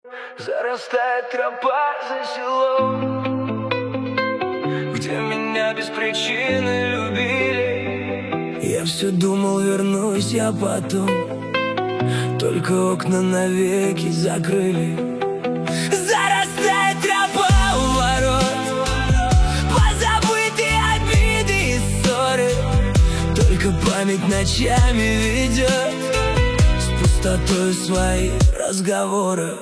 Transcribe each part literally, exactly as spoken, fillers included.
Зарастает тропа за селом, где меня без причины любили. Я все думал, вернусь я потом, только окна навеки закрыли. Зарастает тропа у ворот, позабытые обиды и ссоры, только память ночами ведет с пустотой свои разговоры.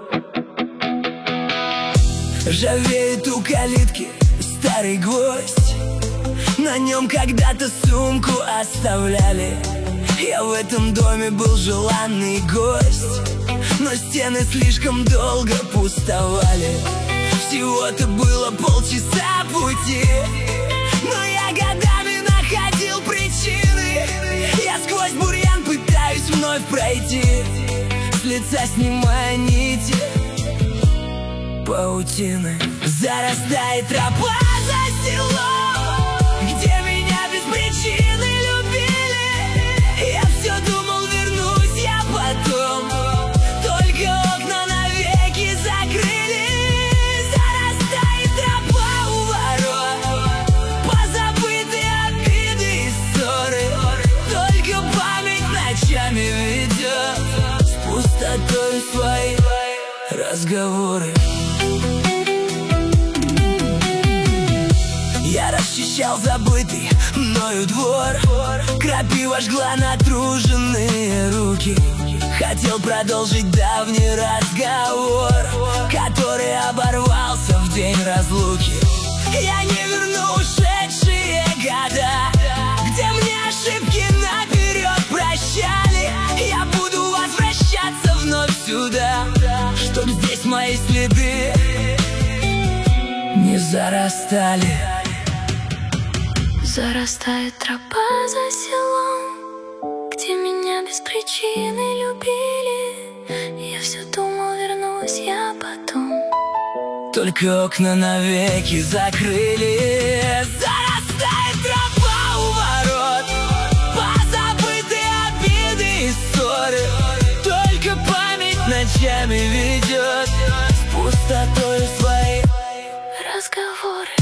Ржавеет у калитки старый гвоздь, на нем когда-то сумку оставляли. Я в этом доме был желанный гость, но стены слишком долго пустовали. Всего-то было полчаса пути, но я годами находил причины. Я сквозь бурьян пытаюсь вновь пройти, с лица снимая нити паутины. Зарастает тропа за селом, где меня без причины любили. Я все думал, вернусь я потом, только окна навеки закрыли. Зарастает тропа у ворот, позабытые обиды и ссоры, только память ночами ведет с пустотой свои разговоры. Я расчищал забытый мною двор, крапива жгла натруженные руки. Хотел продолжить давний разговор, который оборвался в день разлуки. Я не верну ушедшие года, где мне ошибки наперед прощали. Я буду возвращаться вновь сюда, чтоб здесь мои следы не зарастали. Зарастает тропа за селом, где меня без причины любили. Я все думал, вернусь я потом, только окна навеки закрыли. Зарастает тропа у ворот, позабытые обиды и ссоры, только память ночами ведет с пустотой свои разговоры.